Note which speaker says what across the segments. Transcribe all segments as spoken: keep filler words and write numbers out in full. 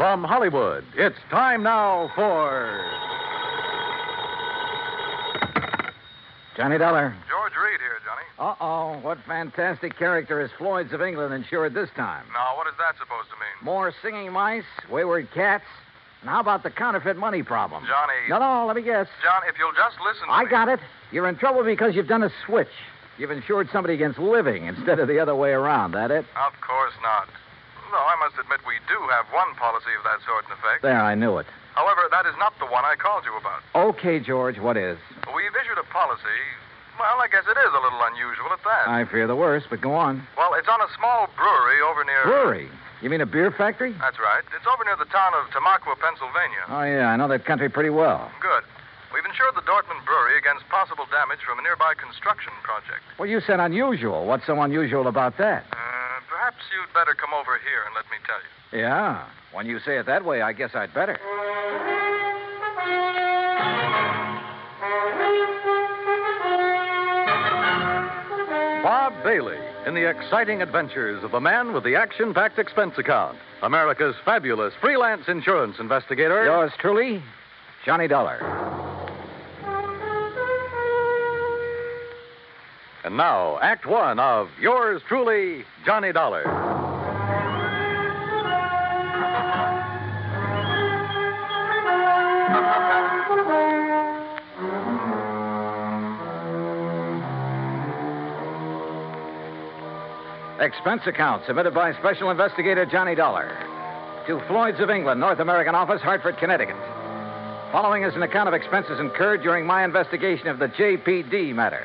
Speaker 1: From Hollywood, it's time now for...
Speaker 2: Johnny Dollar.
Speaker 3: George Reed here, Johnny.
Speaker 2: Uh-oh. What fantastic character is Floyd's of England insured this time?
Speaker 3: Now, what is that supposed to mean?
Speaker 2: More singing mice, wayward cats, and how about the counterfeit money problem?
Speaker 3: Johnny.
Speaker 2: No, no, let me guess.
Speaker 3: John, if you'll just listen to
Speaker 2: I
Speaker 3: me.
Speaker 2: got it. You're in trouble because you've done a switch. You've insured somebody against living instead of the other way around, that it?
Speaker 3: Of course not. Though I must admit we do have one policy of that sort in effect.
Speaker 2: There, I knew it.
Speaker 3: However, that is not the one I called you about.
Speaker 2: Okay, George, what is?
Speaker 3: We've issued a policy. Well, I guess it is a little unusual at that.
Speaker 2: I fear the worst, but go on.
Speaker 3: Well, it's on a small brewery over near...
Speaker 2: Brewery? You mean a beer factory?
Speaker 3: That's right. It's over near the town of Tamaqua, Pennsylvania.
Speaker 2: Oh, yeah, I know that country pretty well.
Speaker 3: Good. We've insured the Dortmund Brewery against possible damage from a nearby construction project.
Speaker 2: Well, you said unusual. What's so unusual about that?
Speaker 3: Uh, perhaps you'd better come over here and let me tell you.
Speaker 2: Yeah. When you say it that way, I guess I'd better.
Speaker 1: Bob Bailey in the exciting adventures of the man with the action-packed expense account. America's fabulous freelance insurance investigator.
Speaker 2: Yours truly, Johnny Dollar.
Speaker 1: And now, Act One of Yours Truly, Johnny Dollar.
Speaker 2: Expense account submitted by Special Investigator Johnny Dollar to Floyd's of England, North American Office, Hartford, Connecticut. Following is an account of expenses incurred during my investigation of the J P D matter.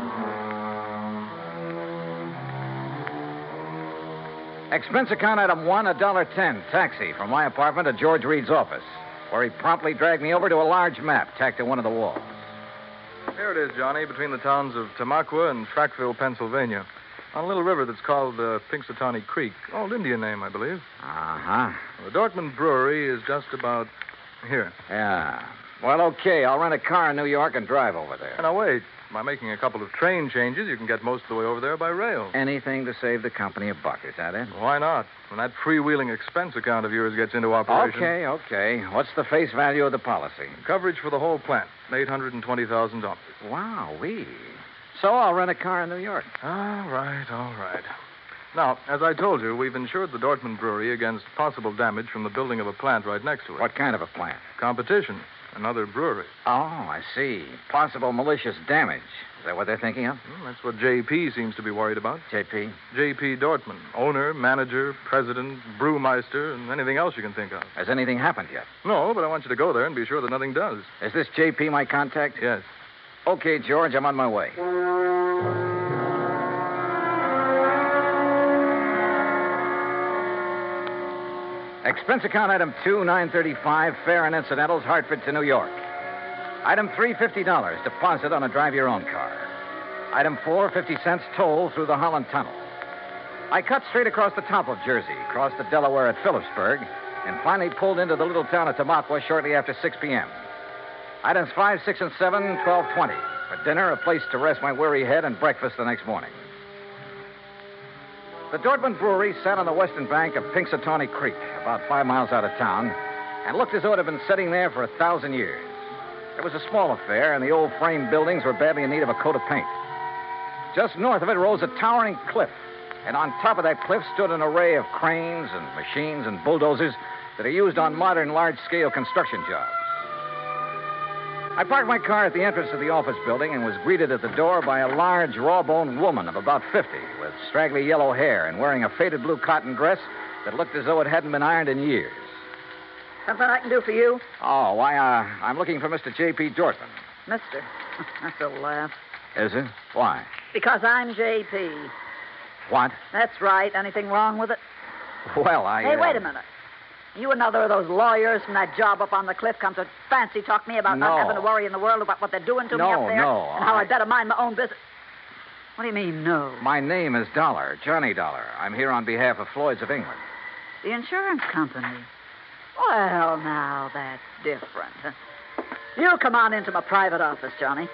Speaker 2: Expense account item one, a dollar ten, taxi from my apartment to George Reed's office, where he promptly dragged me over to a large map tacked to one of the walls.
Speaker 3: Here it is, Johnny, between the towns of Tamaqua and Frackville, Pennsylvania. On a little river that's called uh, Pinxatawney Creek. Old Indian name, I believe.
Speaker 2: Uh-huh.
Speaker 3: The Dortmund Brewery is just about here.
Speaker 2: Yeah. Well, okay, I'll rent a car in New York and drive over there.
Speaker 3: Now, wait. By making a couple of train changes, you can get most of the way over there by rail.
Speaker 2: Anything to save the company a buck, is that it?
Speaker 3: Why not? When that freewheeling expense account of yours gets into operation...
Speaker 2: Okay, okay. What's the face value of the policy?
Speaker 3: Coverage for the whole plant, eight hundred twenty thousand dollars.
Speaker 2: Wow-wee. So I'll rent a car in New York.
Speaker 3: All right, all right. Now, as I told you, we've insured the Dortmund Brewery against possible damage from the building of a plant right next to it.
Speaker 2: What kind of a plant?
Speaker 3: Competition. Another brewery.
Speaker 2: Oh, I see. Possible malicious damage. Is that what they're thinking of?
Speaker 3: Well, that's what J P seems to be worried about.
Speaker 2: J P?
Speaker 3: J P Dortmund. Owner, manager, president, brewmeister, and anything else you can think of.
Speaker 2: Has anything happened yet?
Speaker 3: No, but I want you to go there and be sure that nothing does.
Speaker 2: Is this J P my contact?
Speaker 3: Yes.
Speaker 2: Okay, George, I'm on my way. Expense account item two, nine thirty-five, fare and incidentals, Hartford to New York. Item three, fifty dollars, deposit on a drive-your-own car. Item four, fifty cents toll through the Holland Tunnel. I cut straight across the top of Jersey, crossed the Delaware at Phillipsburg, and finally pulled into the little town of Tamaqua shortly after six p.m. Items five, six, and seven, twelve twenty. For dinner, a place to rest my weary head, and breakfast the next morning. The Dortmund Brewery sat on the western bank of Pinxatawney Creek, about five miles out of town, and looked as though it had been sitting there for a thousand years. It was a small affair, and the old frame buildings were badly in need of a coat of paint. Just north of it rose a towering cliff, and on top of that cliff stood an array of cranes and machines and bulldozers that are used on modern large-scale construction jobs. I parked my car at the entrance of the office building and was greeted at the door by a large, raw-boned woman of about fifty with straggly yellow hair and wearing a faded blue cotton dress that looked as though it hadn't been ironed in years.
Speaker 4: Something I can do for you?
Speaker 2: Oh, why, uh, I'm looking for Mister J P Dortmund.
Speaker 4: Mister. That's a laugh.
Speaker 2: Is it? Why?
Speaker 4: Because I'm J P.
Speaker 2: What?
Speaker 4: That's right. Anything wrong with it?
Speaker 2: Well, I...
Speaker 4: Hey,
Speaker 2: uh...
Speaker 4: wait a minute. You another of those lawyers from that job up on the cliff come to fancy talk me about
Speaker 2: no.
Speaker 4: not having to worry in the world about what they're doing to
Speaker 2: no,
Speaker 4: me up there?
Speaker 2: No,
Speaker 4: and how
Speaker 2: I...
Speaker 4: I'd better mind my own business. What do you mean, no?
Speaker 2: My name is Dollar, Johnny Dollar. I'm here on behalf of Floyd's of England.
Speaker 4: The insurance company? Well, now, that's different. You come on into my private office, Johnny.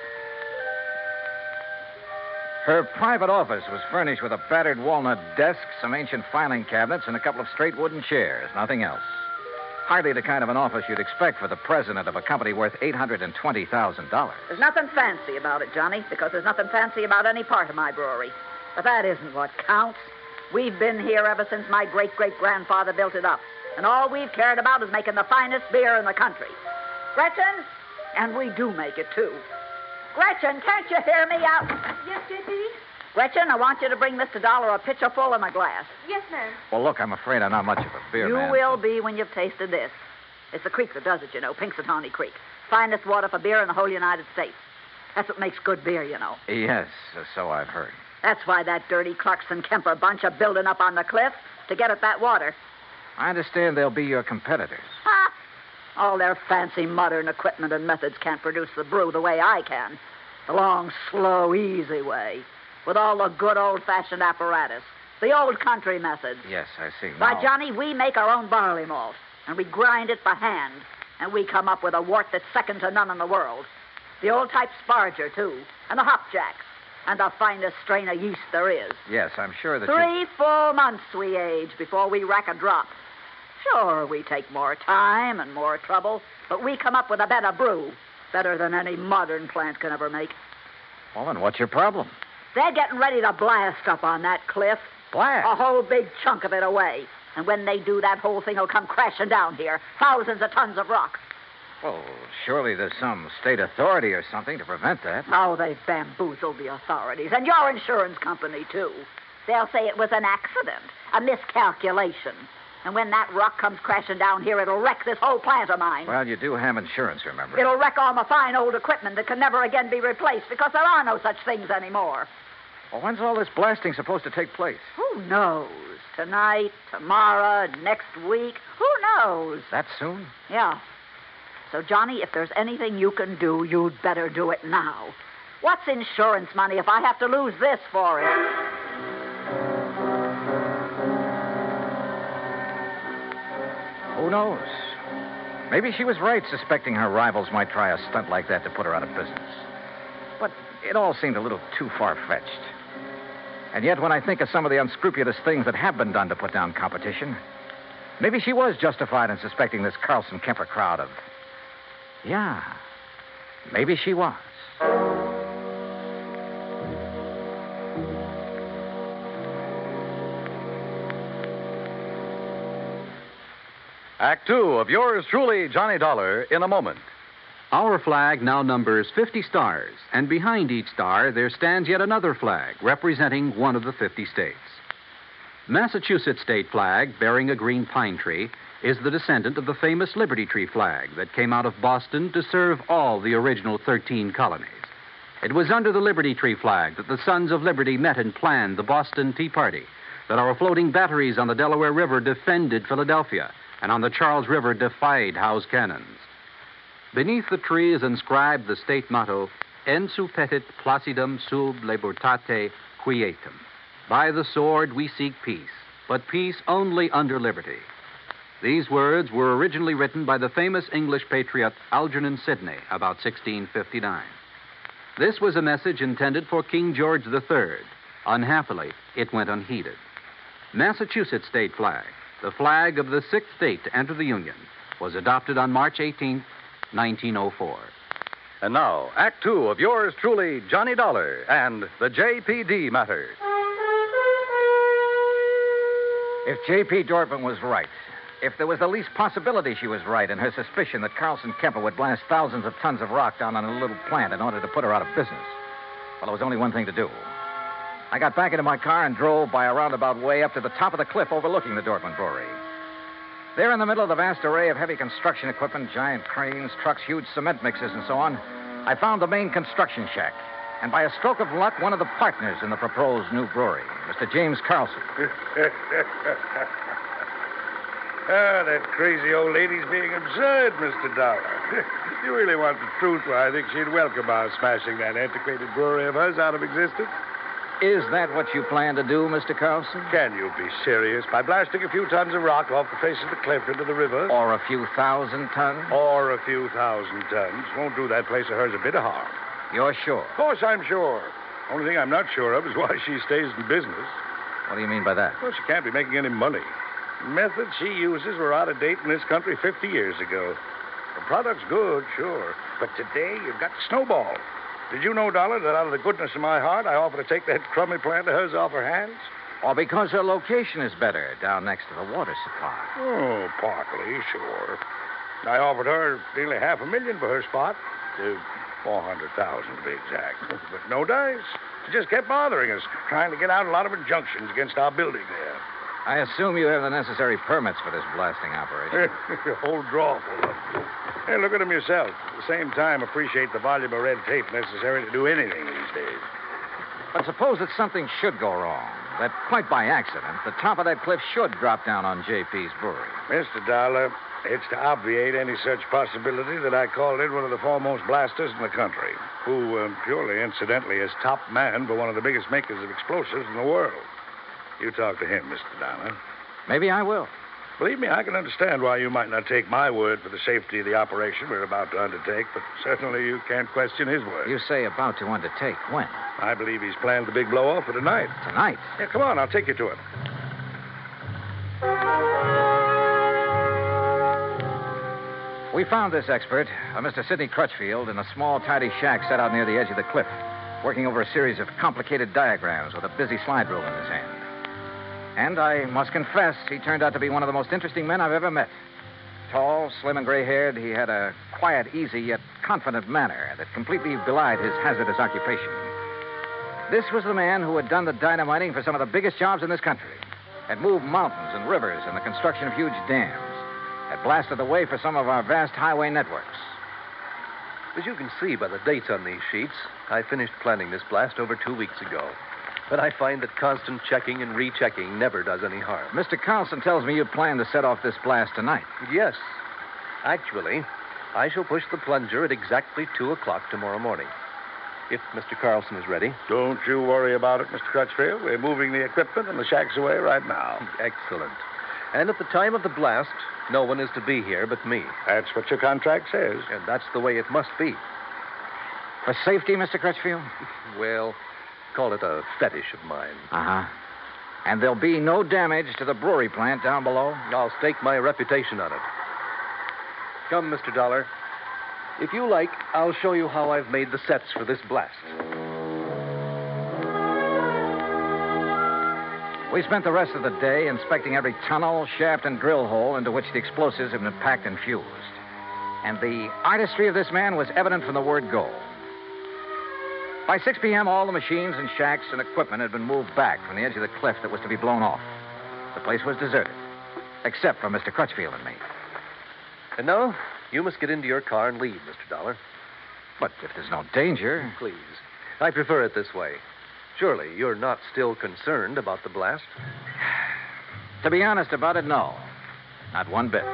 Speaker 2: Her private office was furnished with a battered walnut desk, some ancient filing cabinets, and a couple of straight wooden chairs. Nothing else. Hardly the kind of an office you'd expect for the president of a company worth eight hundred twenty thousand dollars.
Speaker 4: There's nothing fancy about it, Johnny, because there's nothing fancy about any part of my brewery. But that isn't what counts. We've been here ever since my great-great-grandfather built it up. And all we've cared about is making the finest beer in the country. Gretchen? And we do make it, too. Gretchen, can't you hear me out?
Speaker 5: Yes, J P?
Speaker 4: Gretchen, I want you to bring Mister Dollar a pitcher full in a glass.
Speaker 5: Yes, ma'am.
Speaker 2: Well, look, I'm afraid I'm not much of a beer
Speaker 4: you
Speaker 2: man.
Speaker 4: will be when you've tasted this. It's the creek that does it, you know, Pinxatawney Creek. Finest water for beer in the whole United States. That's what makes good beer, you know.
Speaker 2: Yes, so I've heard.
Speaker 4: That's why that dirty Clarkson Kemper bunch are building up on the cliff to get at that water.
Speaker 2: I understand they'll be your competitors.
Speaker 4: Ha! All their fancy modern equipment and methods can't produce the brew the way I can. The long, slow, easy way. With all the good old-fashioned apparatus. The old country methods.
Speaker 2: Yes, I see.
Speaker 4: Why,
Speaker 2: Now-
Speaker 4: Johnny, we make our own barley malt. And we grind it by hand. And we come up with a wort that's second to none in the world. The old-type Sparger, too. And the hopjacks. And the finest strain of yeast there is.
Speaker 2: Yes, I'm sure that you...
Speaker 4: Three full months we age before we rack a drop. Sure, we take more time and more trouble, but we come up with a better brew. Better than any modern plant can ever make.
Speaker 2: Well, then what's your problem?
Speaker 4: They're getting ready to blast up on that cliff.
Speaker 2: Blast?
Speaker 4: A whole big chunk of it away. And when they do, that whole thing will come crashing down here. Thousands of tons of rock.
Speaker 2: Well, surely there's some state authority or something to prevent that.
Speaker 4: Oh, they've bamboozled the authorities. And your insurance company, too. They'll say it was an accident, a miscalculation. And when that rock comes crashing down here, it'll wreck this whole plant of mine.
Speaker 2: Well, you do have insurance, remember?
Speaker 4: It'll wreck all my fine old equipment that can never again be replaced because there are no such things anymore.
Speaker 2: Well, when's all this blasting supposed to take place?
Speaker 4: Who knows? Tonight, tomorrow, next week. Who knows?
Speaker 2: That soon?
Speaker 4: Yeah. So, Johnny, if there's anything you can do, you'd better do it now. What's insurance money if I have to lose this for it?
Speaker 2: Who knows? Maybe she was right suspecting her rivals might try a stunt like that to put her out of business. But it all seemed a little too far-fetched. And yet, when I think of some of the unscrupulous things that have been done to put down competition, maybe she was justified in suspecting this Carlson Kemper crowd of... Yeah, maybe she was.
Speaker 1: Act two of yours truly, Johnny Dollar, in a moment.
Speaker 6: Our flag now numbers fifty stars, and behind each star there stands yet another flag representing one of the fifty states. Massachusetts state flag, bearing a green pine tree, is the descendant of the famous Liberty Tree flag that came out of Boston to serve all the original thirteen colonies. It was under the Liberty Tree flag that the Sons of Liberty met and planned the Boston Tea Party, that our floating batteries on the Delaware River defended Philadelphia, and on the Charles River defied Howe's cannons. Beneath the tree is inscribed the state motto, Ensu petit placidum sub libertate quietum. By the sword we seek peace, but peace only under liberty. These words were originally written by the famous English patriot Algernon Sidney about sixteen fifty-nine. This was a message intended for King George the Third. Unhappily, it went unheeded. Massachusetts state flag, the flag of the sixth state to enter the Union, was adopted on March eighteenth, nineteen oh four.
Speaker 1: And now, Act two of yours truly, Johnny Dollar, and the J P D matter.
Speaker 2: If J P. Dorfman was right, if there was the least possibility she was right in her suspicion that Carlson Kemper would blast thousands of tons of rock down on a little plant in order to put her out of business, well, there was only one thing to do. I got back into my car and drove by a roundabout way up to the top of the cliff overlooking the Dorfman Brewery. There in the middle of the vast array of heavy construction equipment, giant cranes, trucks, huge cement mixers, and so on, I found the main construction shack. And by a stroke of luck, one of the partners in the proposed new brewery, Mister James Carlson.
Speaker 7: Ah, that crazy old lady's being absurd, Mister Dollar. You really want the truth, well, I think she'd welcome our smashing that antiquated brewery of hers out of existence.
Speaker 2: Is that what you plan to do, Mister Carlson?
Speaker 7: Can you be serious? By blasting a few tons of rock off the face of the cliff into the river?
Speaker 2: Or a few thousand tons?
Speaker 7: Or a few thousand tons. Won't do that place of hers a bit of harm.
Speaker 2: You're sure?
Speaker 7: Of course I'm sure. Only thing I'm not sure of is why she stays in business.
Speaker 2: What do you mean by that?
Speaker 7: Well, she can't be making any money. Methods she uses were out of date in this country fifty years ago. The product's good, sure. But today, you've got to snowball. Did you know, Dollar, that out of the goodness of my heart, I offer to take that crummy plant of hers off her hands?
Speaker 2: Or because her location is better down next to the water supply.
Speaker 7: Oh, partly, sure. I offered her nearly half a million for her spot. Uh, four hundred thousand to be exact. But no dice. She just kept bothering us, trying to get out a lot of injunctions against our building there.
Speaker 2: I assume you have the necessary permits for this blasting operation.
Speaker 7: A whole drawer full of them. Hey, look at them yourself. At the same time, appreciate the volume of red tape necessary to do anything these days.
Speaker 2: But suppose that something should go wrong, that quite by accident, the top of that cliff should drop down on J P's brewery.
Speaker 7: Mister Dollar, it's to obviate any such possibility that I called in one of the foremost blasters in the country, who, uh, purely incidentally, is top man for one of the biggest makers of explosives in the world. You talk to him, Mister Dollar.
Speaker 2: Maybe I will.
Speaker 7: Believe me, I can understand why you might not take my word for the safety of the operation we're about to undertake, but certainly you can't question his word.
Speaker 2: You say about to undertake. When?
Speaker 7: I believe he's planned the big blow-off for tonight.
Speaker 2: Tonight?
Speaker 7: Yeah, come on, I'll take you to it.
Speaker 2: We found this expert, uh, Mister Sidney Crutchfield, in a small, tidy shack set out near the edge of the cliff, working over a series of complicated diagrams with a busy slide rule in his hand. And I must confess, he turned out to be one of the most interesting men I've ever met. Tall, slim, and gray-haired, he had a quiet, easy, yet confident manner that completely belied his hazardous occupation. This was the man who had done the dynamiting for some of the biggest jobs in this country, had moved mountains and rivers in the construction of huge dams, had blasted the way for some of our vast highway networks.
Speaker 5: As you can see by the dates on these sheets, I finished planning this blast over two weeks ago. But I find that constant checking and rechecking never does any harm.
Speaker 2: Mister Carlson tells me you plan to set off this blast tonight.
Speaker 5: Yes. Actually, I shall push the plunger at exactly two o'clock tomorrow morning. If Mister Carlson is ready.
Speaker 7: Don't you worry about it, Mister Crutchfield. We're moving the equipment and the shack's away right now.
Speaker 5: Excellent. And at the time of the blast, no one is to be here but me.
Speaker 7: That's what your contract says.
Speaker 5: And that's the way it must be.
Speaker 2: For safety, Mister Crutchfield?
Speaker 5: Well, call it a fetish of mine.
Speaker 2: Uh-huh. And there'll be no damage to the brewery plant down below?
Speaker 5: I'll stake my reputation on it. Come, Mister Dollar. If you like, I'll show you how I've made the sets for this blast.
Speaker 2: We spent the rest of the day inspecting every tunnel, shaft, and drill hole into which the explosives have been packed and fused. And the artistry of this man was evident from the word go. By six p.m., all the machines and shacks and equipment had been moved back from the edge of the cliff that was to be blown off. The place was deserted, except for Mister Crutchfield and me.
Speaker 5: And now, you must get into your car and leave, Mister Dollar.
Speaker 2: But if there's no danger...
Speaker 5: Please. I prefer it this way. Surely you're not still concerned about the blast?
Speaker 2: To be honest about it, no. Not one bit.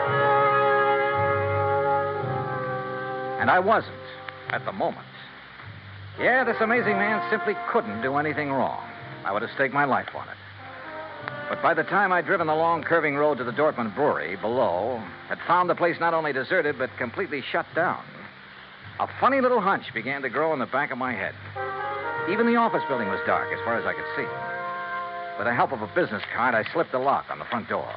Speaker 2: And I wasn't, at the moment. Yeah, this amazing man simply couldn't do anything wrong. I would have staked my life on it. But by the time I'd driven the long, curving road to the Dortmund Brewery below, had found the place not only deserted, but completely shut down, a funny little hunch began to grow in the back of my head. Even the office building was dark as far as I could see. With the help of a business card, I slipped the lock on the front door.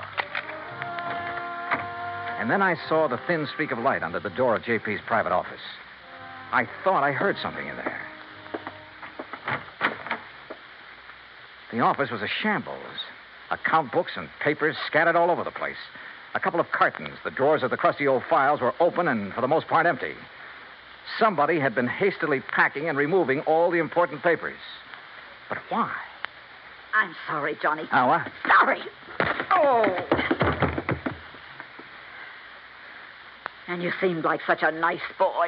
Speaker 2: And then I saw the thin streak of light under the door of J P's private office. I thought I heard something in there. The office was a shambles. Account books and papers scattered all over the place. A couple of cartons. The drawers of the crusty old files were open and, for the most part, empty. Somebody had been hastily packing and removing all the important papers. But why?
Speaker 4: I'm sorry, Johnny.
Speaker 2: Oh, what?
Speaker 4: Sorry. Oh. And you seemed like such a nice boy.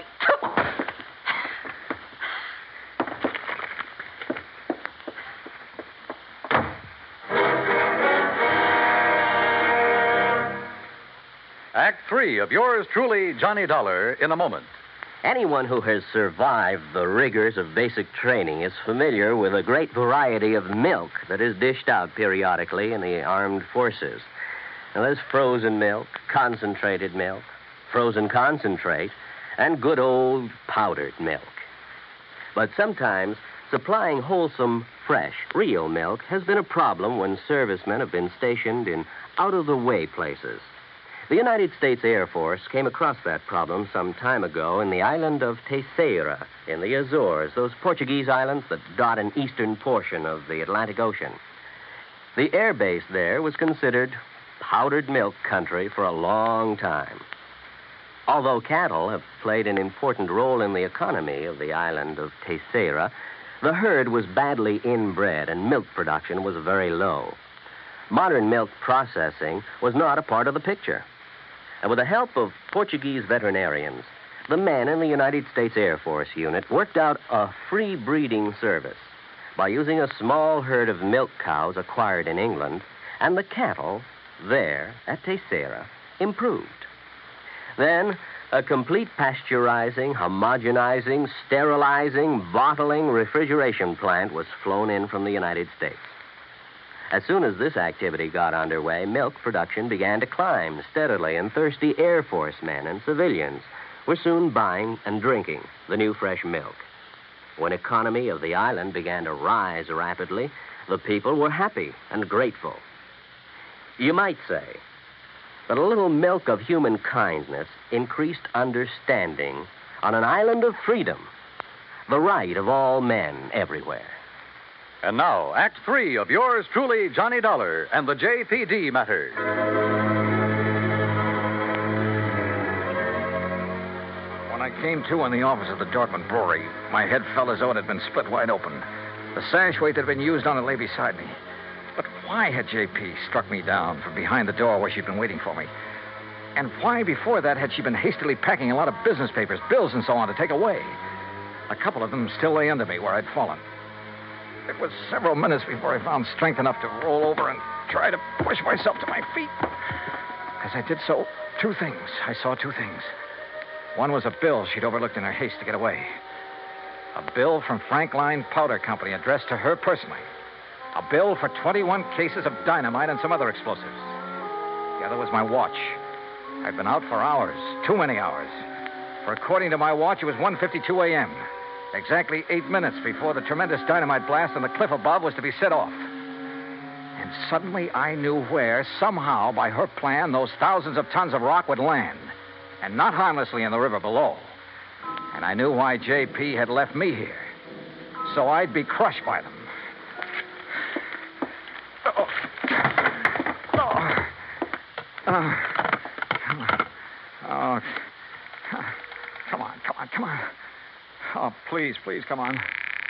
Speaker 1: Act three of yours truly, Johnny Dollar, in a moment.
Speaker 8: Anyone who has survived the rigors of basic training is familiar with a great variety of milk that is dished out periodically in the armed forces. Now, there's frozen milk, concentrated milk, frozen concentrate, and good old powdered milk. But sometimes supplying wholesome fresh, real milk has been a problem when servicemen have been stationed in out-of-the-way places. The United States Air Force came across that problem some time ago in the island of Terceira in the Azores, those Portuguese islands that dot an eastern portion of the Atlantic Ocean. The air base there was considered powdered milk country for a long time. Although cattle have played an important role in the economy of the island of Terceira, the herd was badly inbred and milk production was very low. Modern milk processing was not a part of the picture. And with the help of Portuguese veterinarians, the men in the United States Air Force unit worked out a free breeding service by using a small herd of milk cows acquired in England, and the cattle there at Terceira improved. Then, a complete pasteurizing, homogenizing, sterilizing, bottling, refrigeration plant was flown in from the United States. As soon as this activity got underway, milk production began to climb steadily, and thirsty Air Force men and civilians were soon buying and drinking the new fresh milk. When economy of the island began to rise rapidly, the people were happy and grateful. You might say that a little milk of human kindness increased understanding on an island of freedom, the right of all men everywhere.
Speaker 1: And now, Act Three of yours truly, Johnny Dollar, and the J P D matter.
Speaker 2: When I came to in the office of the Dortmund Brewery, my head felt as though it had been split wide open. The sash weight that had been used on it lay beside me. But why had J P struck me down from behind the door where she'd been waiting for me? And why, before that, had she been hastily packing a lot of business papers, bills, and so on to take away? A couple of them still lay under me where I'd fallen. It was several minutes before I found strength enough to roll over and try to push myself to my feet. As I did so, two things. I saw two things. One was a bill she'd overlooked in her haste to get away. A bill from Frankline Powder Company addressed to her personally. A bill for twenty-one cases of dynamite and some other explosives. The other was my watch. I'd been out for hours, too many hours. For according to my watch, it was one fifty-two a.m., exactly eight minutes before the tremendous dynamite blast on the cliff above was to be set off. And suddenly I knew where, somehow, by her plan, those thousands of tons of rock would land, and not harmlessly in the river below. And I knew why J P had left me here. So I'd be crushed by them. Oh. Oh. Oh. Come on. Oh. Come on, come on, come on. Oh, please, please, come on.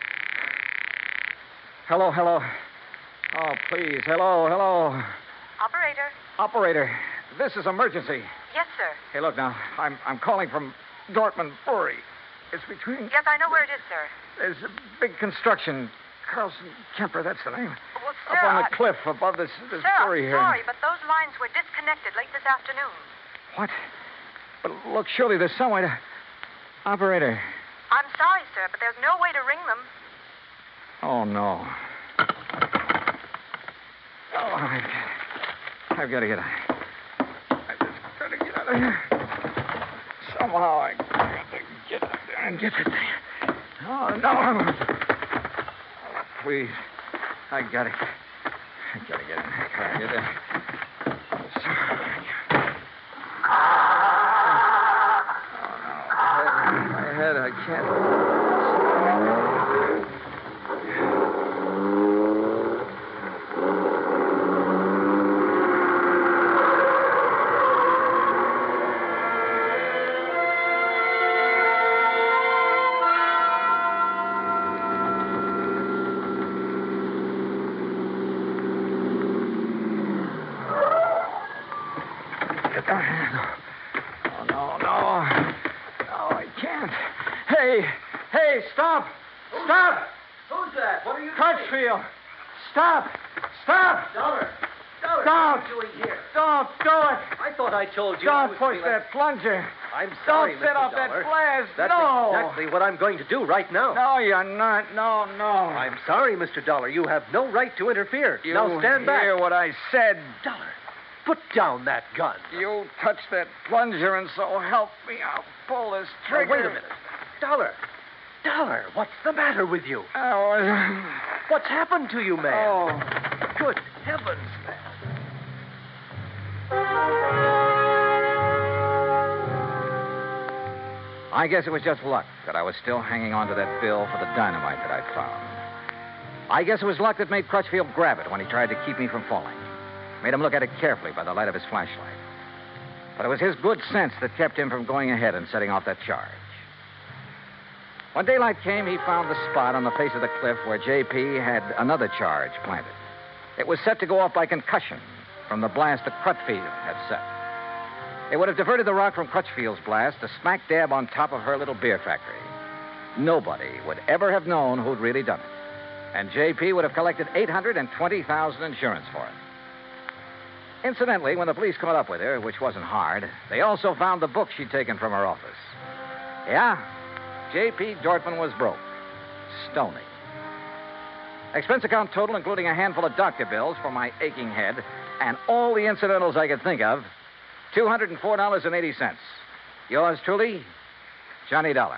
Speaker 2: Hello, hello. Oh, please, hello, hello.
Speaker 9: Operator.
Speaker 2: Operator, this is emergency.
Speaker 9: Yes, sir.
Speaker 2: Hey, look now, I'm I'm calling from Dortmund Brewery. It's between...
Speaker 9: Yes, I know where it is, sir.
Speaker 2: There's a big construction. Carlson Kemper, that's the name.
Speaker 9: Well, sir,
Speaker 2: Up on the
Speaker 9: I...
Speaker 2: cliff above this, this
Speaker 9: sir,
Speaker 2: brewery
Speaker 9: I'm
Speaker 2: here.
Speaker 9: sorry, but those lines were disconnected late this afternoon.
Speaker 2: What? But look, surely there's some way to... Operator.
Speaker 9: I'm sorry, sir, but there's no way to ring them.
Speaker 2: Oh, no. Oh, I've got, I've got to get out. I've just got to get out of here. Somehow I got to get out there and get it. Oh, no. Oh, please. I got to I got to get in. I got to get in. My head, I can't. Oh, no, no. No, I can't. Hey, hey, stop.
Speaker 5: Who's
Speaker 2: Stop.
Speaker 5: That? Who's that? What are you
Speaker 2: Crutchfield. Stop. Stop.
Speaker 5: Dollar. Dollar.
Speaker 2: Don't.
Speaker 5: What are you doing here?
Speaker 2: Don't do it.
Speaker 5: I thought I told you. I
Speaker 2: Don't
Speaker 5: was
Speaker 2: push
Speaker 5: to be
Speaker 2: that plunger.
Speaker 5: I'm sorry,
Speaker 2: Don't set
Speaker 5: Mister
Speaker 2: off
Speaker 5: Dollar.
Speaker 2: that blast.
Speaker 5: That's
Speaker 2: no.
Speaker 5: exactly what I'm going to do right now.
Speaker 2: No, you're not. No, no.
Speaker 5: I'm sorry, Mister Dollar. You have no right to interfere.
Speaker 2: You
Speaker 5: now stand back.
Speaker 2: hear what I said.
Speaker 5: Dollar, put down that gun.
Speaker 2: You touch that plunger, and so help me, I'll pull this
Speaker 5: Now,
Speaker 2: trigger.
Speaker 5: wait a minute. Dollar, Dollar, what's the matter with you?
Speaker 2: Oh, uh,
Speaker 5: What's happened to you, man?
Speaker 2: oh.
Speaker 5: Good heavens, man.
Speaker 2: I guess it was just luck that I was still hanging on to that bill for the dynamite that I'd found. I guess it was luck that made Crutchfield grab it when he tried to keep me from falling. Made him look at it carefully by the light of his flashlight. But it was his good sense that kept him from going ahead and setting off that charge. When daylight came, he found the spot on the face of the cliff where J P had another charge planted. It was set to go off by concussion from the blast that Crutchfield had set. It would have diverted the rock from Crutchfield's blast to smack dab on top of her little beer factory. Nobody would ever have known who'd really done it. And J P would have collected eight hundred twenty thousand dollars insurance for it. Incidentally, when the police caught up with her, which wasn't hard, they also found the book she'd taken from her office. Yeah, J P Dortmund was broke. Stony. Expense account total, including a handful of doctor bills for my aching head and all the incidentals I could think of, two hundred four dollars and eighty cents. Yours truly, Johnny Dollar.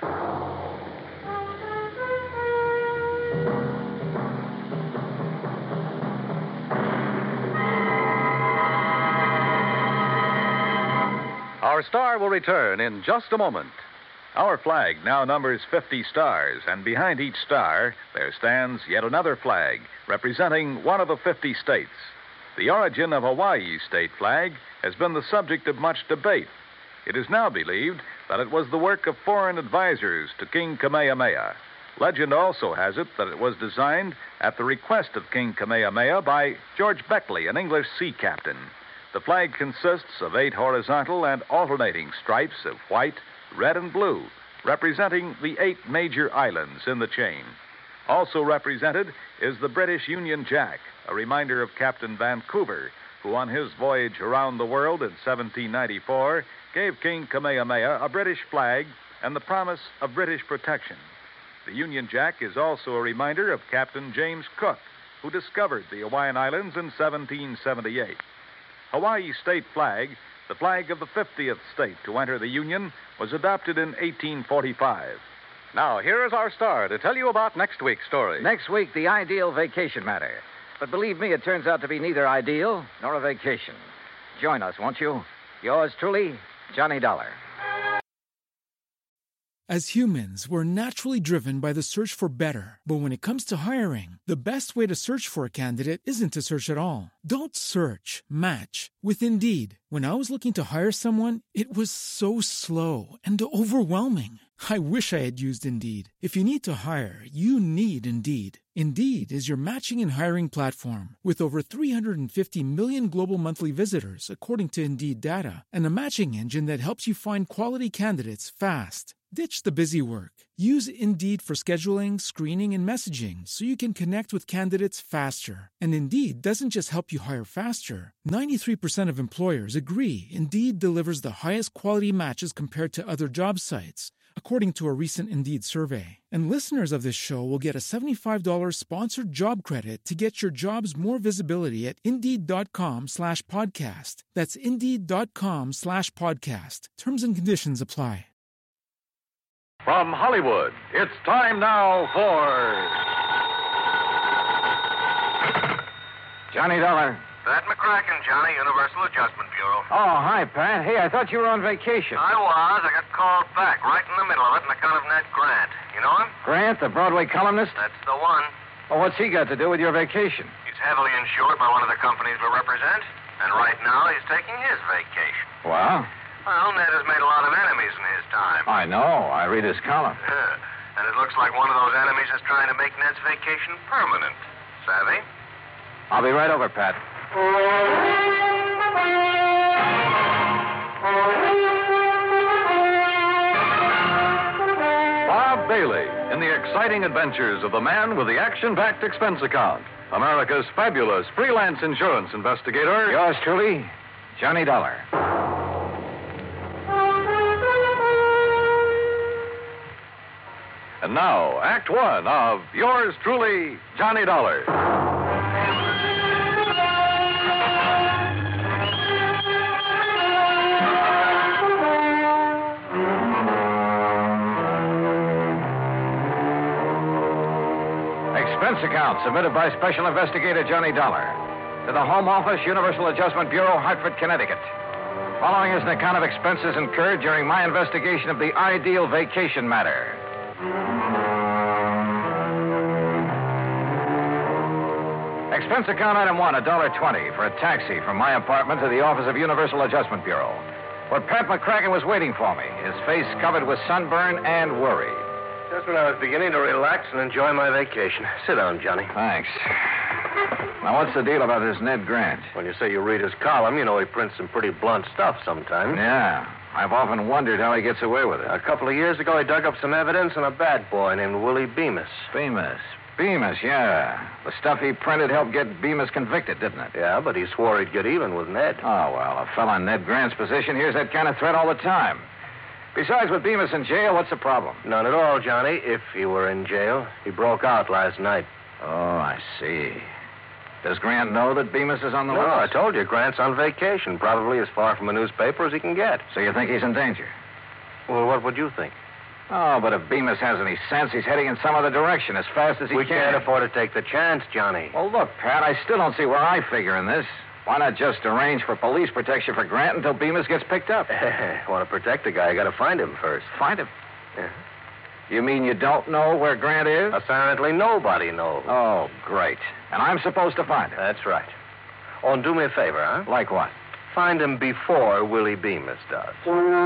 Speaker 1: Our star will return in just a moment.
Speaker 10: Our flag now numbers fifty stars, and behind each star there stands yet another flag representing one of the fifty states. The origin of Hawaii's state flag has been the subject of much debate. It is now believed that it was the work of foreign advisors to King Kamehameha. Legend also has it that it was designed at the request of King Kamehameha by George Beckley, an English sea captain. The flag consists of eight horizontal and alternating stripes of white, red, and blue, representing the eight major islands in the chain. Also represented is the British Union Jack, a reminder of Captain Vancouver, who on his voyage around the world in seventeen ninety-four gave King Kamehameha a British flag and the promise of British protection. The Union Jack is also a reminder of Captain James Cook, who discovered the Hawaiian Islands in seventeen seventy-eight. Hawaii's state flag, the flag of the fiftieth state to enter the Union, was adopted in eighteen forty-five.
Speaker 1: Now, here is our star to tell you about next week's story.
Speaker 2: Next week, the ideal vacation matter. But believe me, it turns out to be neither ideal nor a vacation. Join us, won't you? Yours truly, Johnny Dollar.
Speaker 11: As humans, we're naturally driven by the search for better. But when it comes to hiring, the best way to search for a candidate isn't to search at all. Don't search, match with Indeed. When I was looking to hire someone, it was so slow and overwhelming. I wish I had used Indeed. If you need to hire, you need Indeed. Indeed is your matching and hiring platform with over three hundred fifty million global monthly visitors, according to Indeed data, and a matching engine that helps you find quality candidates fast. Ditch the busy work. Use Indeed for scheduling, screening, and messaging so you can connect with candidates faster. And Indeed doesn't just help you hire faster. ninety-three percent of employers agree Indeed delivers the highest quality matches compared to other job sites, according to a recent Indeed survey. And listeners of this show will get a seventy-five dollars sponsored job credit to get your jobs more visibility at Indeed.com slash podcast. That's Indeed.com slash podcast. Terms and conditions apply.
Speaker 1: From Hollywood, it's time now for...
Speaker 2: Johnny Dollar.
Speaker 12: Pat McCracken, Johnny, Universal Adjustment Bureau.
Speaker 2: Oh, hi, Pat. Hey, I thought you were on vacation.
Speaker 12: I was. I got called back right in the middle of it on account of Ned Grant. You know him?
Speaker 2: Grant, the Broadway columnist?
Speaker 12: That's the one.
Speaker 2: Well, what's he got to do with your vacation?
Speaker 12: He's heavily insured by one of the companies we represent, and right now he's taking his vacation.
Speaker 2: Well?
Speaker 12: Well, Ned has made a lot of enemies in his time.
Speaker 2: I know. I read his column.
Speaker 12: Yeah. And it looks like one of those enemies is trying to make Ned's vacation permanent. Savvy?
Speaker 2: I'll be right over, Pat.
Speaker 1: Bob Bailey in the exciting adventures of the man with the action-packed expense account, America's fabulous freelance insurance investigator.
Speaker 2: Yours truly, Johnny Dollar.
Speaker 1: And now, Act One of Yours Truly, Johnny Dollar.
Speaker 2: Expense account submitted by Special Investigator Johnny Dollar to the Home Office, Universal Adjustment Bureau, Hartford, Connecticut. Following is an account of expenses incurred during my investigation of the Ideal Vacation matter. Expense account item one, one dollar twenty for a taxi from my apartment to the office of Universal Adjustment Bureau, where Pat McCracken was waiting for me, his face covered with sunburn and worry.
Speaker 12: Just when I was beginning to relax and enjoy my vacation. Sit down, Johnny.
Speaker 2: Thanks. Now, what's the deal about this Ned Grant?
Speaker 12: When you say you read his column, you know he prints some pretty blunt stuff sometimes.
Speaker 2: Yeah. I've often wondered how he gets away with it.
Speaker 12: A couple of years ago, he dug up some evidence on a bad boy named Willie Bemis.
Speaker 2: Bemis. Bemis, yeah. The stuff he printed helped get Bemis convicted, didn't it?
Speaker 12: Yeah, but he swore he'd get even with Ned.
Speaker 2: Oh, well, a fella in Ned Grant's position hears that kind of threat all the time. Besides, with Bemis in jail, what's the problem?
Speaker 12: None at all, Johnny, if he were in jail. He broke out last night.
Speaker 2: Oh, I see. Does Grant know that Bemis is on the
Speaker 12: no,
Speaker 2: list?
Speaker 12: No, I told you, Grant's on vacation, probably as far from a newspaper as he can get.
Speaker 2: So you think he's in danger?
Speaker 12: Well, what would you think?
Speaker 2: Oh, but if Bemis has any sense, he's heading in some other direction as fast as he
Speaker 12: we
Speaker 2: can.
Speaker 12: We can't afford to take the chance, Johnny.
Speaker 2: Well, look, Pat, I still don't see where I figure in this. Why not just arrange for police protection for Grant until Bemis gets picked up?
Speaker 12: Want to protect the guy, you got to find him first.
Speaker 2: Find him?
Speaker 12: Yeah.
Speaker 2: You mean you don't know where Grant is?
Speaker 12: Apparently nobody knows.
Speaker 2: Oh, great. And I'm supposed to find him?
Speaker 12: That's right. Oh, and do me a favor, huh?
Speaker 2: Like what?
Speaker 12: Find him before Willie Bemis does.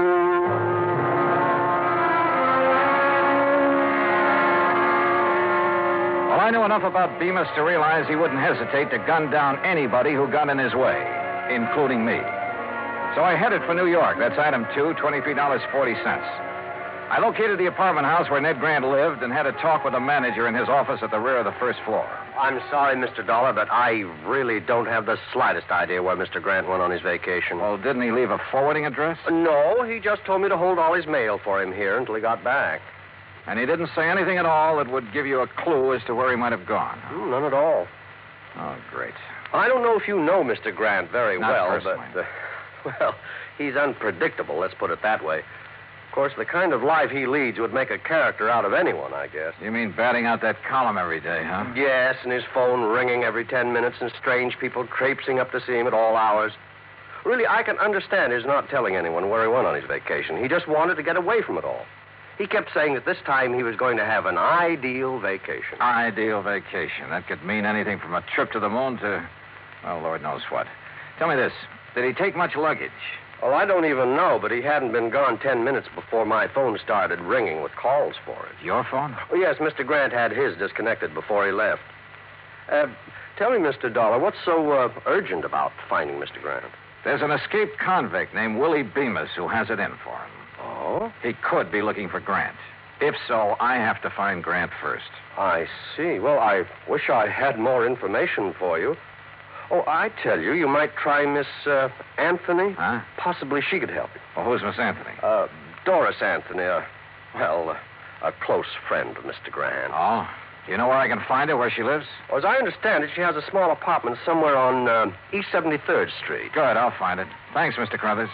Speaker 2: Well, I knew enough about Bemis to realize he wouldn't hesitate to gun down anybody who got in his way, including me. So I headed for New York. That's item two, twenty-three dollars and forty cents. I located the apartment house where Ned Grant lived and had a talk with the manager in his office at the rear of the first floor.
Speaker 12: I'm sorry, Mister Dollar, but I really don't have the slightest idea where Mister Grant went on his vacation.
Speaker 2: Well, didn't he leave a forwarding address?
Speaker 12: No, he just told me to hold all his mail for him here until he got back.
Speaker 2: And he didn't say anything at all that would give you a clue as to where he might have gone?
Speaker 12: Mm, none at all.
Speaker 2: Oh, great.
Speaker 12: I don't know if you know Mister Grant very
Speaker 2: Not
Speaker 12: well,
Speaker 2: personally.
Speaker 12: but, uh, well, he's unpredictable, let's put it that way. Of course, the kind of life he leads would make a character out of anyone, I guess.
Speaker 2: You mean batting out that column every day, huh?
Speaker 12: Yes, and his phone ringing every ten minutes and strange people traipsing up to see him at all hours. Really, I can understand his not telling anyone where he went on his vacation. He just wanted to get away from it all. He kept saying that this time he was going to have an ideal vacation.
Speaker 2: Ideal vacation. That could mean anything from a trip to the moon to, well, Lord knows what. Tell me this. Did he take much luggage?
Speaker 12: Well, I don't even know, but he hadn't been gone ten minutes before my phone started ringing with calls for it.
Speaker 2: Your phone?
Speaker 12: Oh, yes, Mister Grant had his disconnected before he left. Uh, tell me, Mister Dollar, what's so uh, urgent about finding Mister Grant?
Speaker 2: There's an escaped convict named Willie Bemis who has it in for him.
Speaker 12: Oh?
Speaker 2: He could be looking for Grant. If so, I have to find Grant first.
Speaker 12: I see. Well, I wish I had more information for you. Oh, I tell you, you might try Miss uh, Anthony.
Speaker 2: Huh?
Speaker 12: Possibly she could help you.
Speaker 2: Well, who's Miss Anthony?
Speaker 12: Uh, Doris Anthony, uh, well, uh, a close friend of Mister Grant.
Speaker 2: Oh? Do you know where I can find her, where she lives?
Speaker 12: Well, as I understand it, she has a small apartment somewhere on uh, East seventy-third Street.
Speaker 2: Good, I'll find it. Thanks, Mister Crothers.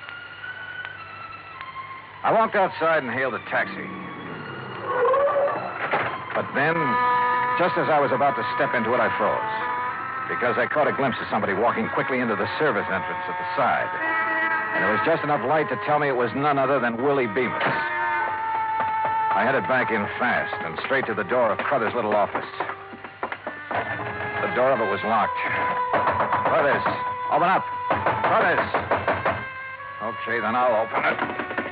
Speaker 2: I walked outside and hailed a taxi. But then, just as I was about to step into it, I froze. Because I caught a glimpse of somebody walking quickly into the service entrance at the side. And there was just enough light to tell me it was none other than Willie Bemis. I headed back in fast and straight to the door of Crothers' little office. The door of it was locked. Crothers, open up. Crothers. Okay, then I'll open it.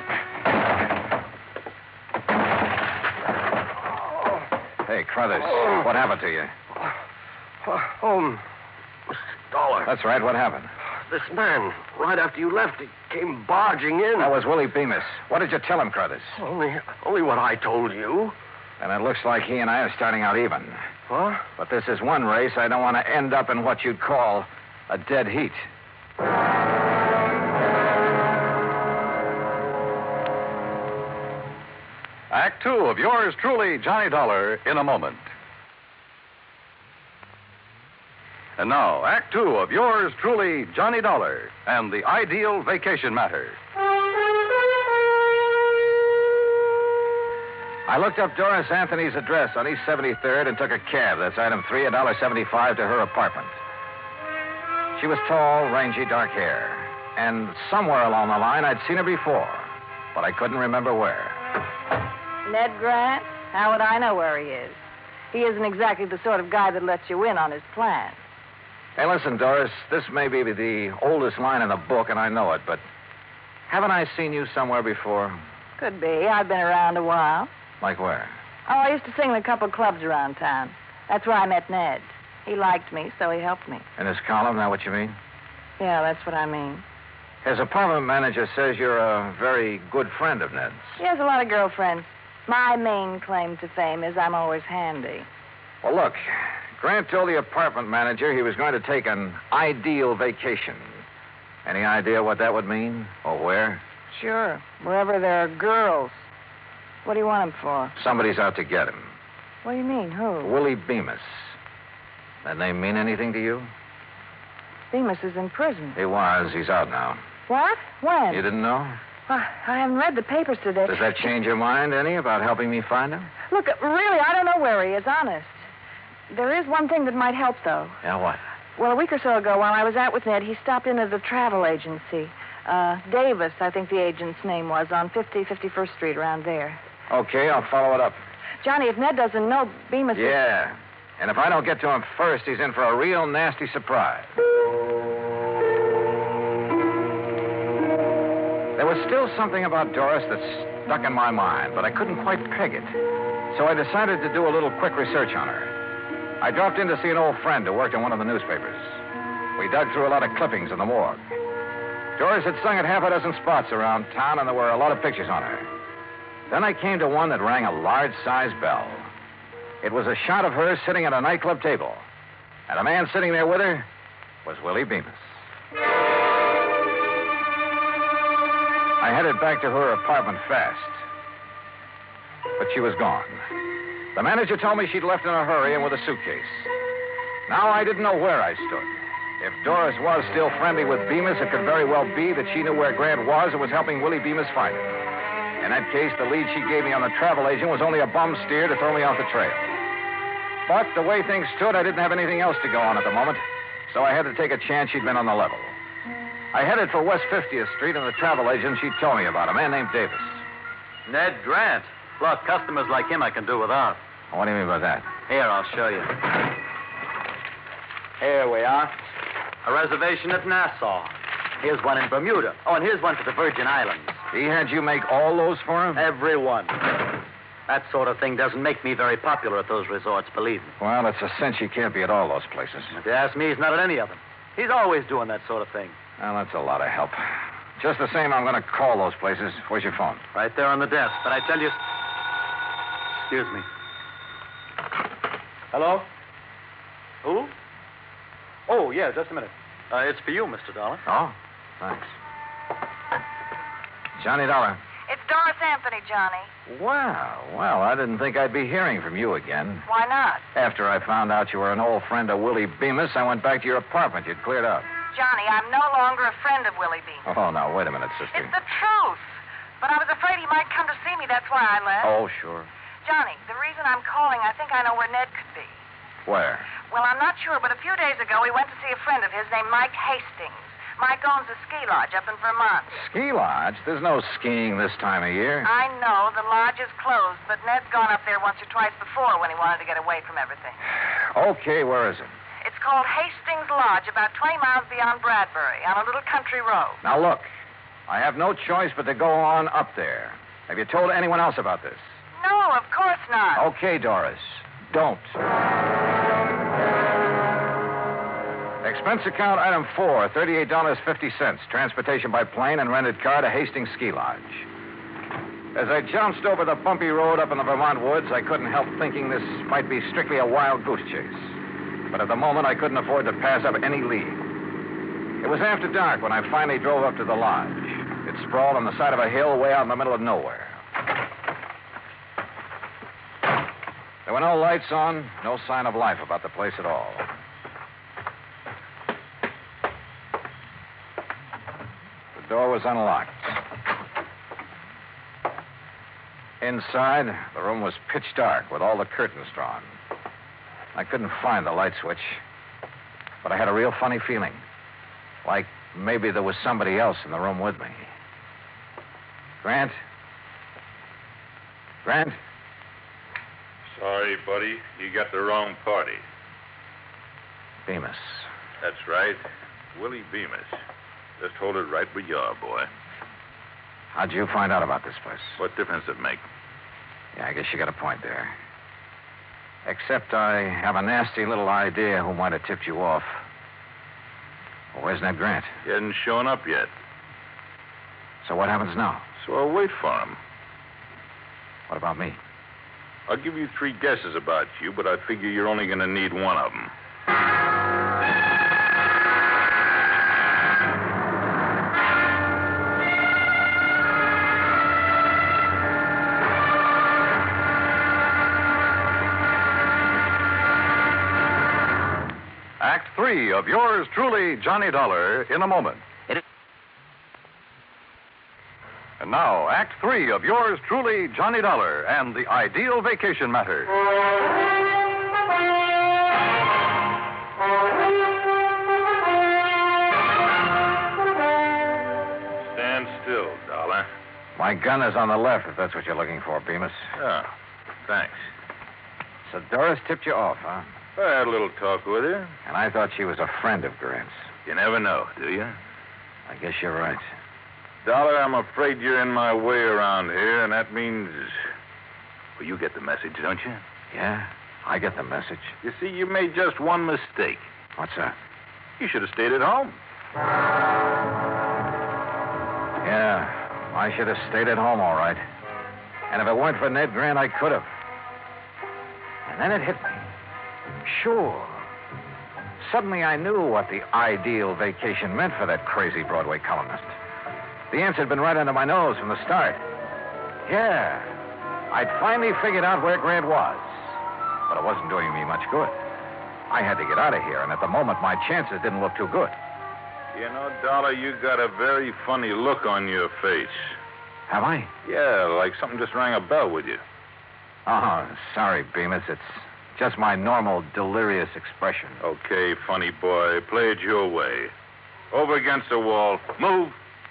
Speaker 2: Hey, Crothers, what happened to you?
Speaker 12: Oh, Mister Dollar.
Speaker 2: That's right, what happened?
Speaker 12: This man, right after you left, he came barging in.
Speaker 2: That was Willie Bemis. What did you tell him, Crothers?
Speaker 12: Only, only what I told you.
Speaker 2: And it looks like he and I are starting out even.
Speaker 12: What?
Speaker 2: But this is one race I don't want to end up in what you'd call a dead heat.
Speaker 1: Act two of yours truly, Johnny Dollar, in a moment. And now, Act Two of yours truly, Johnny Dollar, and the Ideal Vacation Matter.
Speaker 2: I looked up Doris Anthony's address on East seventy-third and took a cab. That's item three, one dollar seventy-five to her apartment. She was tall, rangy, dark hair. And somewhere along the line, I'd seen her before, but I couldn't remember where.
Speaker 13: Ned Grant? How would I know where he is? He isn't exactly the sort of guy that lets you in on his plan.
Speaker 2: Hey, listen, Doris, this may be the oldest line in the book, and I know it, but haven't I seen you somewhere before?
Speaker 13: Could be. I've been around a while.
Speaker 2: Like where?
Speaker 13: Oh, I used to sing in a couple of clubs around town. That's where I met Ned. He liked me, so he helped me.
Speaker 2: In his column, that what you mean?
Speaker 13: Yeah, that's what I mean.
Speaker 2: His apartment manager says you're a very good friend of Ned's.
Speaker 13: He has a lot of girlfriends. My main claim to fame is I'm always handy.
Speaker 2: Well, look, Grant told the apartment manager he was going to take an ideal vacation. Any idea what that would mean? Or where?
Speaker 13: Sure. Wherever there are girls. What do you want him for?
Speaker 2: Somebody's out to get him.
Speaker 13: What do you mean? Who?
Speaker 2: Willie Bemis. That name mean anything to you?
Speaker 13: Bemis is in prison.
Speaker 2: He was. He's out now.
Speaker 13: What? When?
Speaker 2: You didn't know?
Speaker 13: Uh, I haven't read the papers today.
Speaker 2: Does that change your mind any about helping me find him?
Speaker 13: Look, really, I don't know where he is, honest. There is one thing that might help, though.
Speaker 2: Yeah, what?
Speaker 13: Well, a week or so ago, while I was out with Ned, he stopped into the travel agency. Uh, Davis, I think the agent's name was, on fifty, fifty-first Street, around there.
Speaker 2: Okay, I'll follow it up.
Speaker 13: Johnny, if Ned doesn't know, Bemis...
Speaker 2: Yeah, and if I don't get to him first, he's in for a real nasty surprise. There was still something about Doris that stuck in my mind, but I couldn't quite peg it. So I decided to do a little quick research on her. I dropped in to see an old friend who worked in one of the newspapers. We dug through a lot of clippings in the morgue. Doris had sung at half a dozen spots around town, and there were a lot of pictures on her. Then I came to one that rang a large-sized bell. It was a shot of her sitting at a nightclub table. And a man sitting there with her was Willie Bemis. I headed back to her apartment fast. But she was gone. The manager told me she'd left in a hurry and with a suitcase. Now I didn't know where I stood. If Doris was still friendly with Bemis, it could very well be that she knew where Grant was and was helping Willie Bemis find him. In that case, the lead she gave me on the travel agent was only a bum steer to throw me off the trail. But the way things stood, I didn't have anything else to go on at the moment, so I had to take a chance she'd been on the level. I headed for West fiftieth Street, and the travel agent she told me about, a man named Davis.
Speaker 14: Ned Grant. Look, customers like him I can do without.
Speaker 2: What do you mean by that?
Speaker 14: Here, I'll show you. Here we are. A reservation at Nassau. Here's one in Bermuda. Oh, and here's one for the Virgin Islands.
Speaker 2: He had you make all those for him?
Speaker 14: Every one. That sort of thing doesn't make me very popular at those resorts, believe me.
Speaker 2: Well, it's a cinch he can't be at all those places.
Speaker 14: If you ask me, he's not at any of them. He's always doing that sort of thing.
Speaker 2: Well, that's a lot of help. Just the same, I'm going to call those places. Where's your phone?
Speaker 14: Right there on the desk. But I tell you... Excuse me. Hello? Who? Oh, yeah, just a minute. Uh, it's for you, Mister Dollar.
Speaker 2: Oh, thanks. Johnny Dollar.
Speaker 13: It's Doris Anthony, Johnny.
Speaker 2: Wow. Well, I didn't think I'd be hearing from you again.
Speaker 13: Why not?
Speaker 2: After I found out you were an old friend of Willie Bemis, I went back to your apartment. You'd cleared out.
Speaker 13: Johnny, I'm no longer a friend of Willie Bemis.
Speaker 2: Oh, now, wait a minute, sister.
Speaker 13: It's the truth. But I was afraid he might come to see me. That's why I left.
Speaker 2: Oh, sure.
Speaker 13: Johnny, the reason I'm calling, I think I know where Ned could be.
Speaker 2: Where?
Speaker 13: Well, I'm not sure, but a few days ago he went to see a friend of his named Mike Hastings. Mike owns a ski lodge up in Vermont.
Speaker 2: Ski lodge? There's no skiing this time of year.
Speaker 13: I know. The lodge is closed, but Ned's gone up there once or twice before when he wanted to get away from everything.
Speaker 2: Okay, where is it?
Speaker 13: It's called Hastings Lodge, about twenty miles beyond Bradbury, on a little country road.
Speaker 2: Now, look, I have no choice but to go on up there. Have you told anyone else about this?
Speaker 13: No, of course not.
Speaker 2: Okay, Doris. Don't. Expense account item four, thirty-eight dollars and fifty cents. Transportation by plane and rented car to Hastings Ski Lodge. As I jounced over the bumpy road up in the Vermont woods, I couldn't help thinking this might be strictly a wild goose chase. But at the moment, I couldn't afford to pass up any lead. It was after dark when I finally drove up to the lodge. It sprawled on the side of a hill way out in the middle of nowhere. There were no lights on, no sign of life about the place at all. The door was unlocked. Inside, the room was pitch dark with all the curtains drawn. I couldn't find the light switch, but I had a real funny feeling. Like maybe there was somebody else in the room with me. Grant? Grant?
Speaker 15: Sorry, buddy. You got the wrong party.
Speaker 2: Bemis.
Speaker 15: That's right. Willie Bemis. Just hold it right where you are, boy.
Speaker 2: How'd you find out about this place?
Speaker 15: What difference does it make?
Speaker 2: Yeah, I guess you got a point there. Except I have a nasty little idea who might have tipped you off. Well, where's Ned Grant?
Speaker 15: He hasn't shown up yet.
Speaker 2: So what happens now?
Speaker 15: So I'll wait for him.
Speaker 2: What about me?
Speaker 15: I'll give you three guesses about you, but I figure you're only going to need one of them.
Speaker 1: Act three of yours truly, Johnny Dollar, in a moment. And now, Act three of yours truly, Johnny Dollar, and the ideal vacation matter.
Speaker 15: Stand still, Dollar.
Speaker 2: My gun is on the left, if that's what you're looking for, Bemis.
Speaker 15: Oh, thanks.
Speaker 2: So Doris tipped you off, huh?
Speaker 15: I had a little talk with her.
Speaker 2: And I thought she was a friend of Grant's.
Speaker 15: You never know, do you?
Speaker 2: I guess you're right.
Speaker 15: Dollar, I'm afraid you're in my way around here, and that means... Well, you get the message, don't you?
Speaker 2: Yeah, I get the message.
Speaker 15: You see, you made just one mistake.
Speaker 2: What's that?
Speaker 15: You should have stayed at home.
Speaker 2: Yeah, I should have stayed at home, all right. And if it weren't for Ned Grant, I could have. And then it hit me. Sure. Suddenly I knew what the ideal vacation meant for that crazy Broadway columnist. The answer had been right under my nose from the start. Yeah, I'd finally figured out where Grant was. But it wasn't doing me much good. I had to get out of here, and at the moment, my chances didn't look too good.
Speaker 15: You know, Dollar, you got a very funny look on your face.
Speaker 2: Have I?
Speaker 15: Yeah, like something just rang a bell with you.
Speaker 2: Oh, sorry, Bemis. It's just my normal delirious expression.
Speaker 15: Okay, funny boy. Play it your way. Over against the wall. Move.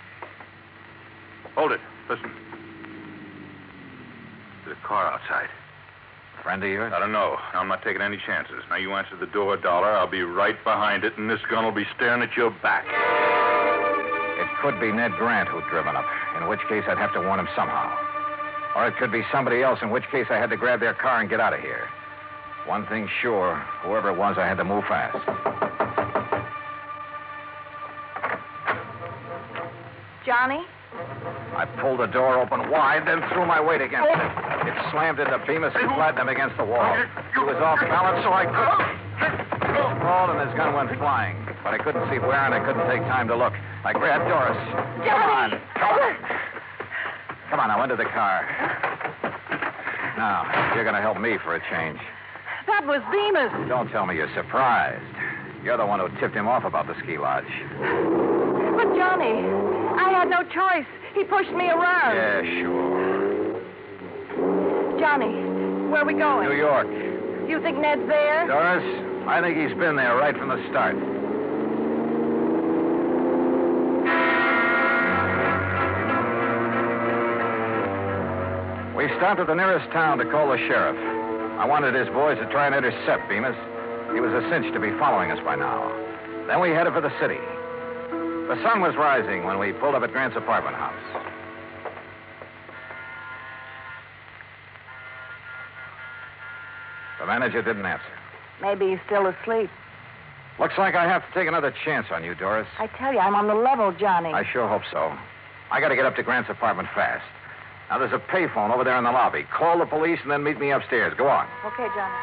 Speaker 15: Hold it. Listen. There's a car outside.
Speaker 2: Friend of yours?
Speaker 15: I don't know. I'm not taking any chances. Now, you answer the door, Dollar. I'll be right behind it, and this gun will be staring at your back.
Speaker 2: It could be Ned Grant who'd driven up, in which case I'd have to warn him somehow. Or it could be somebody else, in which case I had to grab their car and get out of here. One thing sure, whoever it was, I had to move fast.
Speaker 13: Johnny?
Speaker 2: I pulled the door open wide, then threw my weight against it. It slammed into Bemis and flattened him against the wall. He was off balance, so I couldn't. He rolled and his gun went flying. But I couldn't see where, and I couldn't take time to look. I grabbed Doris. Come on. Come on. Come on, now, into the car. Now, you're going to help me for a change.
Speaker 13: That was Bemis.
Speaker 2: Don't tell me you're surprised. You're the one who tipped him off about the ski lodge.
Speaker 13: But, Johnny, I had no choice. He pushed me around.
Speaker 2: Yeah, sure.
Speaker 13: Johnny, where are we going?
Speaker 2: New York.
Speaker 13: You think Ned's there?
Speaker 2: Doris, I think he's been there right from the start. We stopped at the nearest town to call the sheriff. I wanted his boys to try and intercept Bemis. He was a cinch to be following us by now. Then we headed for the city. The sun was rising when we pulled up at Grant's apartment house. The manager didn't answer.
Speaker 13: Maybe he's still asleep.
Speaker 2: Looks like I have to take another chance on you, Doris.
Speaker 13: I tell you, I'm on the level, Johnny.
Speaker 2: I sure hope so. I got to get up to Grant's apartment fast. Now, there's a payphone over there in the lobby. Call the police and then meet me upstairs. Go on.
Speaker 13: Okay, Johnny.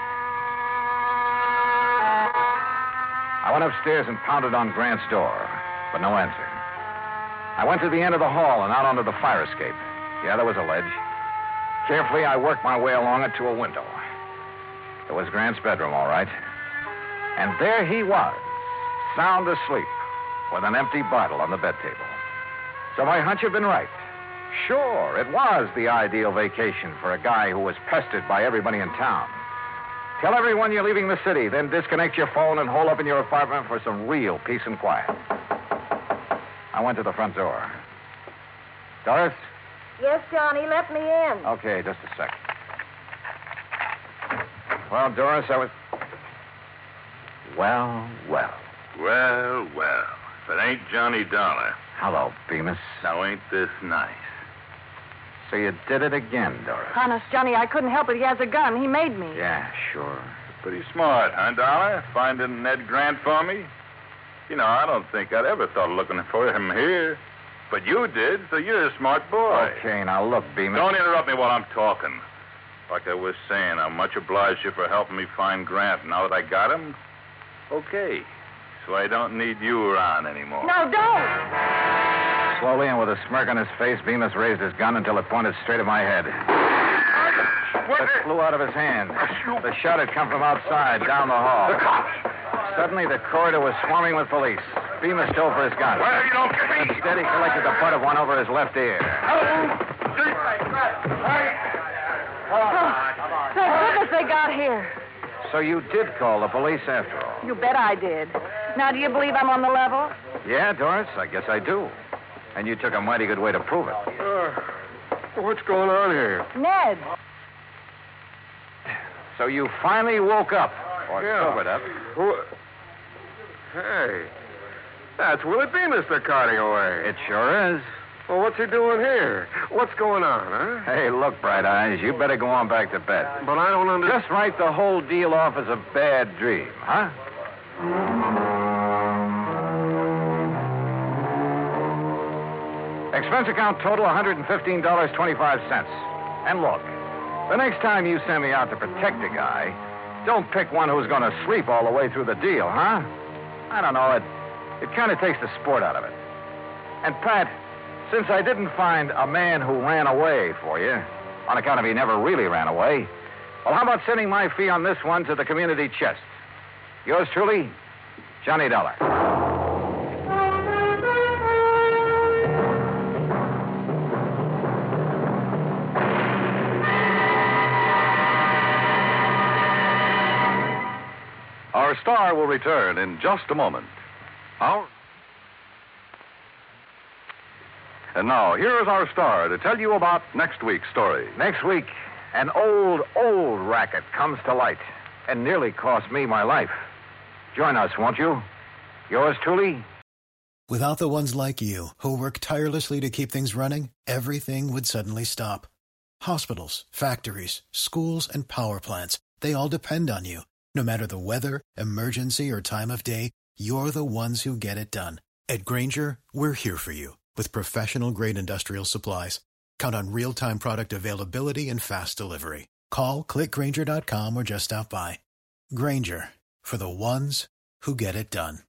Speaker 2: I went upstairs and pounded on Grant's door, but no answer. I went to the end of the hall and out onto the fire escape. Yeah, there was a ledge. Carefully, I worked my way along it to a window. It was Grant's bedroom, all right. And there he was, sound asleep, with an empty bottle on the bed table. So my hunch had been right. Sure, it was the ideal vacation for a guy who was pestered by everybody in town. Tell everyone you're leaving the city, then disconnect your phone and hole up in your apartment for some real peace and quiet. I went to the front door. Doris?
Speaker 16: Yes, Johnny, let me in.
Speaker 2: Okay, just a sec. Well, Doris, I was... Well, well.
Speaker 15: Well, well. If it ain't Johnny Dollar.
Speaker 2: Hello, Bemis.
Speaker 15: Now, ain't this nice?
Speaker 2: So you did it again, Doris.
Speaker 13: Honest, Johnny, I couldn't help it. He has a gun. He made me.
Speaker 2: Yeah, sure.
Speaker 15: Pretty smart, huh, Dollar? Finding Ned Grant for me? You know, I don't think I'd ever thought of looking for him here. But you did, so you're a smart boy.
Speaker 2: Okay, now look, Bemis.
Speaker 15: Don't interrupt me while I'm talking. Like I was saying, I'm much obliged to you for helping me find Grant. Now that I got him, okay. So I don't need you around anymore.
Speaker 13: No, don't!
Speaker 2: Slowly and with a smirk on his face, Bemis raised his gun until it pointed straight at my head. It flew out of his hand. The shot had come from outside, down the hall.
Speaker 15: The cops!
Speaker 2: Suddenly, the corridor was swarming with police. Bemis dove for his gun.
Speaker 15: Well, you don't get me!
Speaker 2: Instead, he collected the butt of one over his left ear.
Speaker 13: Thank goodness they got here.
Speaker 2: So you did call the police after all?
Speaker 13: You bet I did. Now, do you believe I'm on the level?
Speaker 2: Yeah, Doris, I guess I do. And you took a mighty good way to prove it.
Speaker 15: Uh, what's going on here?
Speaker 13: Ned.
Speaker 2: So you finally woke up, or
Speaker 15: Yeah.
Speaker 2: sobered up.
Speaker 15: Who... Hey, that's Willie Bemis they're carting away.
Speaker 2: It sure is.
Speaker 15: Well, what's he doing here? What's going on, huh?
Speaker 2: Hey, look, Bright Eyes, you better go on back to bed.
Speaker 15: But I don't understand.
Speaker 2: Just write the whole deal off as a bad dream, huh? Expense account total one hundred fifteen dollars and twenty-five cents. And look, the next time you send me out to protect a guy, don't pick one who's going to sleep all the way through the deal, huh? I don't know, it, it kind of takes the sport out of it. And, Pat, since I didn't find a man who ran away for you, on account of he never really ran away, well, how about sending my fee on this one to the community chest? Yours truly, Johnny Dollar.
Speaker 1: Our star will return in just a moment. Our... And now, here is our star to tell you about next week's story.
Speaker 2: Next week, an old, old racket comes to light and nearly cost me my life. Join us, won't you? Yours truly.
Speaker 17: Without the ones like you, who work tirelessly to keep things running, everything would suddenly stop. Hospitals, factories, schools, and power plants, they all depend on you. No matter the weather, emergency, or time of day, you're the ones who get it done. At Grainger, we're here for you with professional-grade industrial supplies. Count on real-time product availability and fast delivery. Call, click Grainger dot com, or just stop by. Grainger, for the ones who get it done.